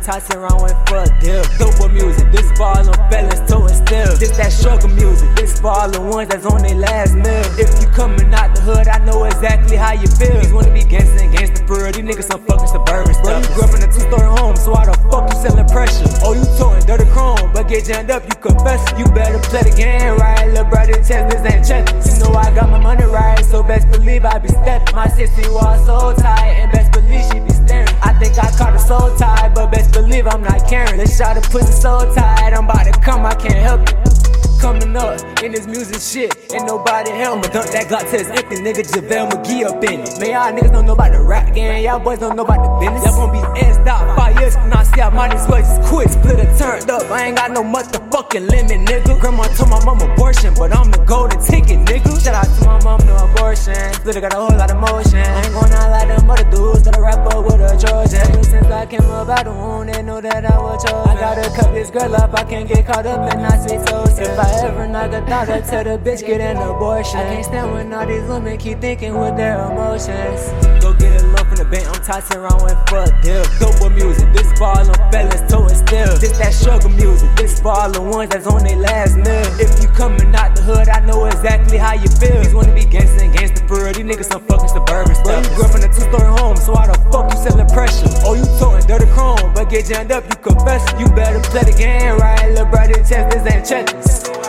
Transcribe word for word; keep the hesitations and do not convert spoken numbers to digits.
tossing around with for a deal. Dope music, this for all them fellas toting still. This that struggle music, this for all the ones that's on their last meal. If you coming out the hood, I know exactly how you feel. These wanna be gangsta and gangsta for real. These niggas some fucking suburban stuff. Bro, you grew up in a two-story home, so why the fuck you selling pressure? Oh, you toting dirty chrome, but get jammed up, you confess. You better play the game right, little brother, chest, this ain't check. You know I got my money right, so best believe I be stepping. My sissy was so tight, and best believe she be staring. I think I caught her so tight, but best believe I'm not caring. This shot of pussy so tight, I'm about to come, I can't help it. Coming up in this music shit, ain't nobody help me. Dump that Glock to his empty, nigga JaVale McGee up in it. Man, y'all niggas don't know about the rap game, y'all boys don't know about the business. Y'all gon' be in stop five years from now, see how money sweats is quick. Split it turned up, I ain't got no motherfucking limit, nigga. Grandma told my mom abortion, but I'm the golden ticket, nigga. Shout out to my mom, no abortion. Split got a whole lot of motion. I ain't gon' out like them other dudes that I rap up with a Trojan. Ever since I came up out the womb, they know that I was chosen. I gotta cut this girl up, I can't get caught up in that sweet toast. If I ever knock a thought, I tell the bitch get an abortion. I can't stand when all these women keep thinking with their emotions. Go get a lump in the bank, I'm tossing around with for a deal. Dope music, this for all them fellas toting still. This that struggle music, this for all the ones that's on their last meal. If you coming out the hood, I know exactly how you feel. These wanna be gangsta and gangsta for real. These niggas some fucking suburban stuff. Bro, you grew up in a two-story home, so why the fuck you selling pressure? Oh, you toting dirty chrome, but get jammed up, you confess. You better play the game right, little brother, chest, this ain't checkers.